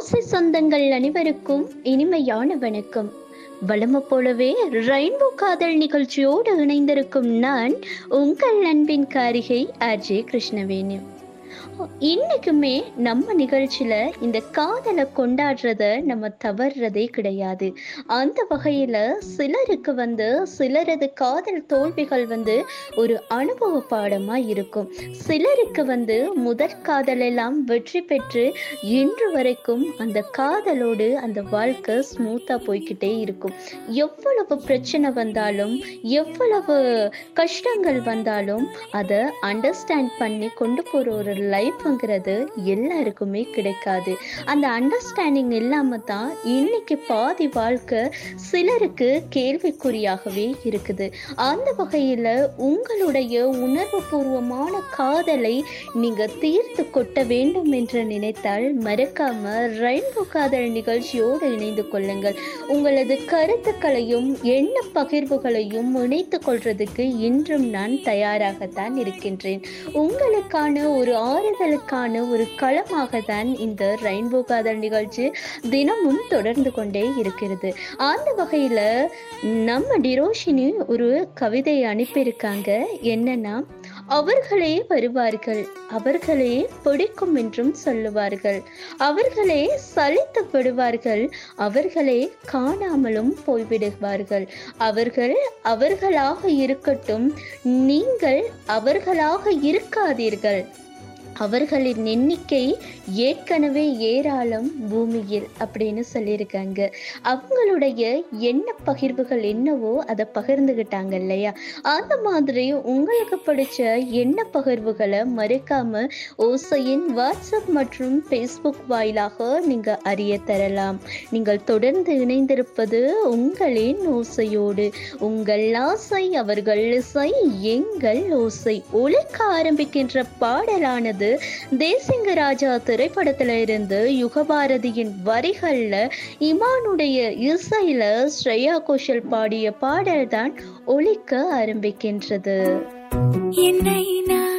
ஓசை சொந்தங்கள் அனைவருக்கும் இனிமையான வணக்கம். வழமை போலவே ரெயின்போ காதல் நிகழ்ச்சியோடு இணைந்திருக்கும் நான் உங்கள் அன்பின் காரிகை ஆர்ஜே கிருஷ்ணவேணி. இன்னைக்குமே நம்ம நிகழ்ச்சியில இந்த காதலை கொண்டாடுறத நம்ம தவறுறதே கிடையாது. அந்த வகையில சிலரது காதல் தோல்விகள் ஒரு அனுபவ பாடமா இருக்கும். சிலருக்கு முதற் காதல் எல்லாம் வெற்றி பெற்று இன்று வரைக்கும் அந்த காதலோடு அந்த வாழ்க்கை ஸ்மூத்தா போய்கிட்டே இருக்கும். எவ்வளவு பிரச்சனை வந்தாலும், எவ்வளவு கஷ்டங்கள் வந்தாலும் அதை அண்டர்ஸ்டாண்ட் பண்ணி கொண்டு போற ஒரு லைஃப்ங்கிறது எல்லாருக்குமே கிடைக்காது. அந்த அண்டர்ஸ்டாண்டிங் இல்லாம தான் இன்னைக்கு பாதி வாழ்க்கை சிலருக்கு கேள்விக்குறியாகவே இருக்குது. அந்த வகையில உங்களுடைய உணர்வு பூர்வமான காதலை நீங்க தீர்த்து கொட்ட வேண்டும் என்று நினைத்தால் மறக்காம ரெயின்போ காதல் நிகழ்ச்சியோடு இணைந்து கொள்ளுங்கள். உங்களது கருத்துக்களையும் எண்ண பகிர்வுகளையும் இணைத்துக் கொள்றதுக்கு இன்றும் நான் தயாராகத்தான் இருக்கின்றேன். உங்களுக்கான ஒரு ஆறுதலுக்கான ஒரு களமாக தான் இந்த ரெயின்போ காதல் நிகழ்ச்சி தினமும் தொடர்ந்து கொண்டே இருக்கிறது. அந்த வகையில நம்ம டிரோஷினி ஒரு கவிதையை அனுப்பியிருக்காங்க. என்னன்னா, அவர்களே வருவார்கள், அவர்களே பிடிக்கும் என்றும் சொல்லுவார்கள், அவர்களே சலித்து விடுவார்கள், அவர்களே காணாமலும் போய்விடுவார்கள். அவர்கள் அவர்களாக இருக்கட்டும், நீங்கள் அவர்களாக இருக்காதீர்கள். அவர்களின் எண்ணிக்கை ஏற்கனவே ஏராளம் பூமியில் அப்படின்னு சொல்லியிருக்காங்க. அவங்களுடைய எண்ண பகிர்வுகள் என்னவோ அதை பகிர்ந்துகிட்டாங்க இல்லையா? அந்த மாதிரி உங்களுக்கு பிடிச்ச எண்ண பகிர்வுகளை மறக்காம ஓசையின் வாட்ஸ்அப் மற்றும் ஃபேஸ்புக் வாயிலாக நீங்க அறிய தரலாம். நீங்கள் தொடர்ந்து இணைந்திருப்பது உங்களின் ஓசையோடு. உங்கள் ஆசை அவர்கள் இசை, எங்கள் ஓசை. ஒலிக்க ஆரம்பிக்கின்ற பாடலானது தேசிங்கராஜா திரைப்படத்துல இருந்து யுகபாரதியின் வரிகள்ல இமானுடைய இசையில ஸ்ரேயா கோஷல் பாடிய பாடல் தான் ஒலிக்க ஆரம்பிக்கின்றது. என்னை நான்